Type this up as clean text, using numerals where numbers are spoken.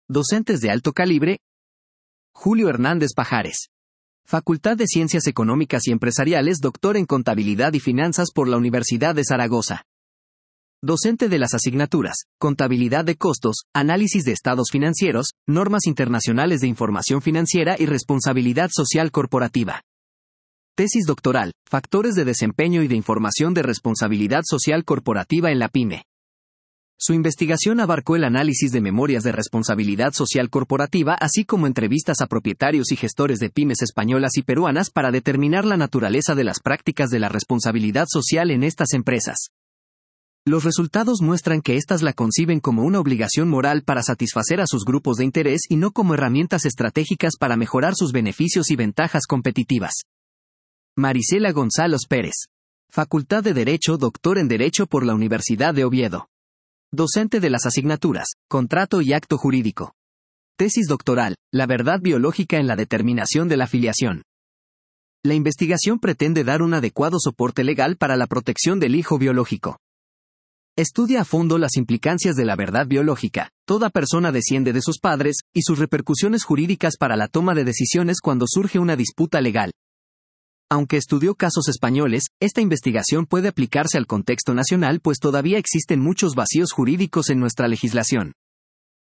Docentes de alto calibre. Julio Hernández Pajares. Facultad de Ciencias Económicas y Empresariales, doctor en Contabilidad y Finanzas por la Universidad de Zaragoza. Docente de las asignaturas: Contabilidad de costos, Análisis de estados financieros, Normas internacionales de información financiera y Responsabilidad social corporativa. Tesis doctoral: Factores de desempeño y de información de responsabilidad social corporativa en la pyme. Su investigación abarcó el análisis de memorias de responsabilidad social corporativa, así como entrevistas a propietarios y gestores de pymes españolas y peruanas para determinar la naturaleza de las prácticas de la responsabilidad social en estas empresas. Los resultados muestran que éstas la conciben como una obligación moral para satisfacer a sus grupos de interés y no como herramientas estratégicas para mejorar sus beneficios y ventajas competitivas. Marisela González Pérez. Facultad de Derecho, doctor en Derecho por la Universidad de Oviedo. Docente de las asignaturas: Contrato y Acto Jurídico. Tesis doctoral: La verdad biológica en la determinación de la filiación. La investigación pretende dar un adecuado soporte legal para la protección del hijo biológico. Estudia a fondo las implicancias de la verdad biológica: toda persona desciende de sus padres, y sus repercusiones jurídicas para la toma de decisiones cuando surge una disputa legal. Aunque estudió casos españoles, esta investigación puede aplicarse al contexto nacional, pues todavía existen muchos vacíos jurídicos en nuestra legislación.